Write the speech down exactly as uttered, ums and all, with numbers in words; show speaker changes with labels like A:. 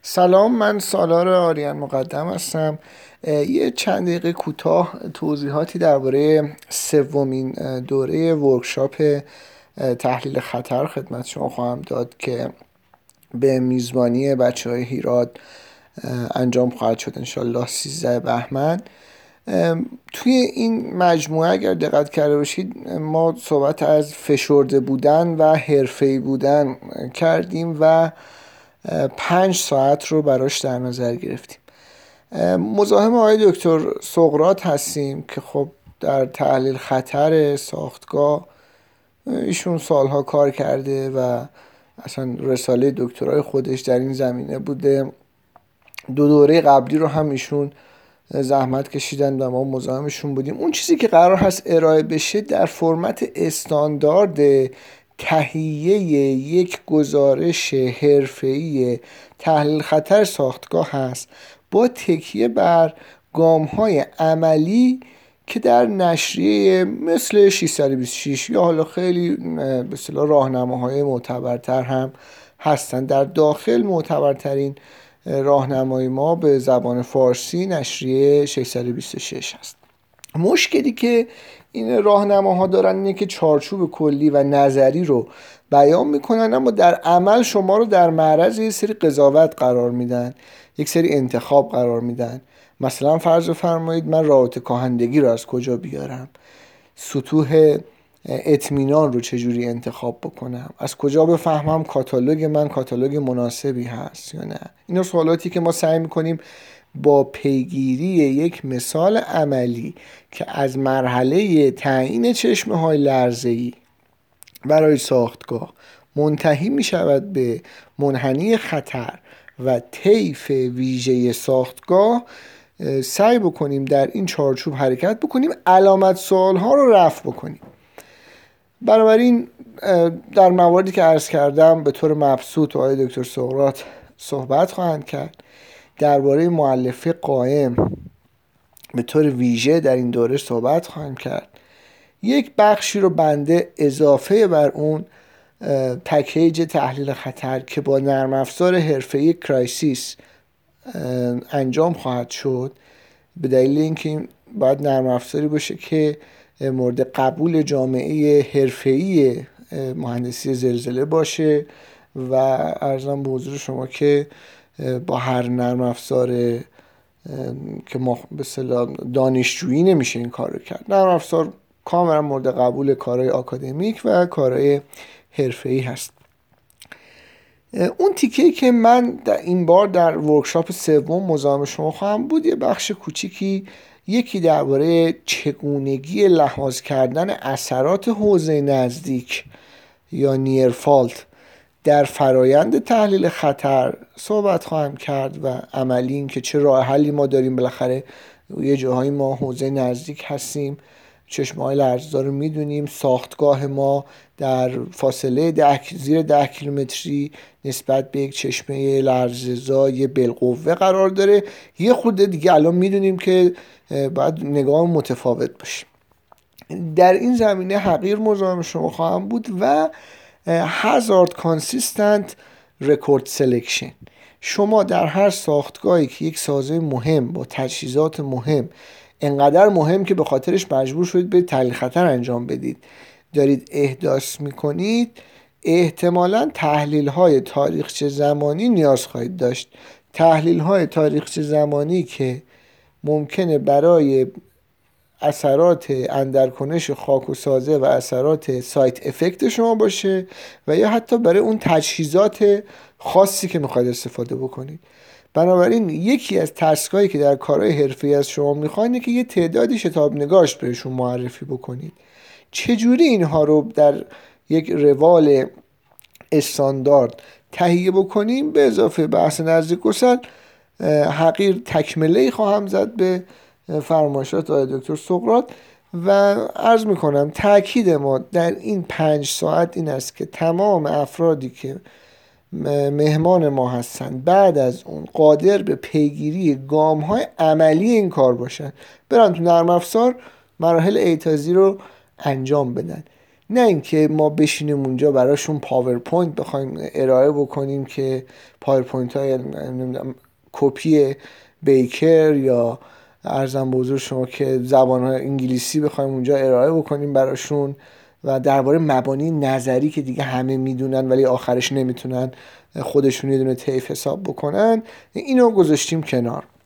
A: سلام، من سالار آریان مقدم هستم. یه چند دقیقه کوتاه توضیحاتی درباره سومین دوره ورکشاپ تحلیل خطر خدمت شما خواهم داد که به میزبانی بچه های هیراد انجام خواهد شد انشالله سیزده بهمن. توی این مجموعه اگر دقت کرده باشید ما صحبت از فشرده بودن و حرفه‌ای بودن کردیم و پنج ساعت رو براش در نظر گرفتیم. مزاحم آقای دکتر سقراط هستیم که خب در تحلیل خطر ساختگاه ایشون سالها کار کرده و اصلا رساله دکترای خودش در این زمینه بوده. دو دوره قبلی رو هم ایشون زحمت کشیدن و ما مزاحمشون بودیم. اون چیزی که قرار هست ارائه بشه در فرمت استاندارد تهیه یک گزارش حرفه‌ای تحلیل خطر ساختگاه هست با تکیه بر گام‌های عملی که در نشریه مثل ششصد و بیست و شش یا حالا خیلی به اصطلاح راهنماهای معتبرتر هم هستند. در داخل معتبرترین راهنمای ما به زبان فارسی نشریه ششصد و بیست و شش هست. مشکلی که این راهنماها دارن اینه که چارچوب کلی و نظری رو بیان میکنن، اما در عمل شما رو در معرض یک سری قضاوت قرار میدن، یک سری انتخاب قرار میدن. مثلا فرض فرمایید من رابطه کاهندگی رو از کجا بیارم، سطوح اطمینان رو چجوری انتخاب بکنم، از کجا بفهمم کاتالوگ من کاتالوگ مناسبی هست یا نه. اینا سوالاتی که ما سعی میکنیم با پیگیری یک مثال عملی که از مرحله تعیین چشمه های لرزه‌ای برای ساختگاه منتهی می شود به منحنی خطر و طیف ویژه ساختگاه سعی بکنیم در این چارچوب حرکت بکنیم، علامت سوال ها رو رفع بکنیم. بنابراین در مواردی که عرض کردم به طور مبسوط آقای دکتر سقراط صحبت خواهند کرد. درباره مؤلفه قائم به طور ویژه در این دوره صحبت خواهیم کرد. یک بخشی رو بنده اضافه بر اون پکیج تحلیل خطر که با نرم افزار حرفه‌ای کرایسیس انجام خواهد شد، به دلیل اینکه باید نرم افزاری باشه که مورد قبول جامعه حرفه‌ای مهندسی زلزله باشه و عرضم به حضور شما که با هر نرم افزار که ما به اصطلاح دانشجویی نمیشه این کار رو کرد. نرم افزار کاملا مورد قبول کارهای آکادمیک و کارهای حرفه‌ای هست. اون تیکه‌ای که من در این بار در ورکشاپ سوم مزاحم شما خواهم بود یه بخش کوچیکی، یکی درباره چگونگی لحاظ کردن اثرات حوزه نزدیک یا نیر فالت در فرایند تحلیل خطر صحبت خواهم کرد و عملی این که چه راه حلی ما داریم. بالاخره یه جاهایی ما حوزه نزدیک هستیم، چشمه‌های لرزه‌دار رو میدونیم، ساختگاه ما در فاصله ده زیر ده کیلومتری نسبت به یک چشمه لرزه‌زای بالقوه قرار داره. یه خورده دیگه الان میدونیم که باید نگاه متفاوت باشه. در این زمینه حقیر مزاحم شما خواهم بود و hazard consistent record selection. شما در هر ساختگاهی که یک سازه مهم با تجهیزات مهم، انقدر مهم که به خاطرش مجبور شدید به تحلیل خطر انجام بدید، دارید احداث میکنید، احتمالاً تحلیل های تاریخچه زمانی نیاز خواهید داشت. تحلیل های تاریخچه زمانی که ممکنه برای اثرات اندرکنش خاک و سازه و اثرات سایت افکت شما باشه و یا حتی برای اون تجهیزات خاصی که میخواید استفاده بکنید. بنابراین یکی از تسکایی که در کارهای حرفه‌ای از شما میخواین اینه که یه تعدادی شتاب نگاشت بهشون معرفی بکنید. چجوری اینها رو در یک روال استاندارد تهیه بکنیم، به اضافه بحث نزدیک گسل حقیر تکمله خواهم زد به فرمایشات آقای دکتر سقراط و عرض میکنم تأکید ما در این پنج ساعت این است که تمام افرادی که مهمان ما هستند بعد از اون قادر به پیگیری گام‌های عملی این کار باشن، برن تو نرم افزار مراحل ایتازی رو انجام بدن. نه اینکه ما بشینیم اونجا براشون پاورپوینت بخوایم ارائه بکنیم که پاورپوینت های نمیدونم کپی بیکر یا ارزم به حضور شما که زبان انگلیسی بخوایم اونجا ارائه بکنیم براشون و درباره مبانی نظری که دیگه همه میدونن ولی آخرش نمیتونن خودشون یه دونه طیف حساب بکنن، اینو گذاشتیم کنار.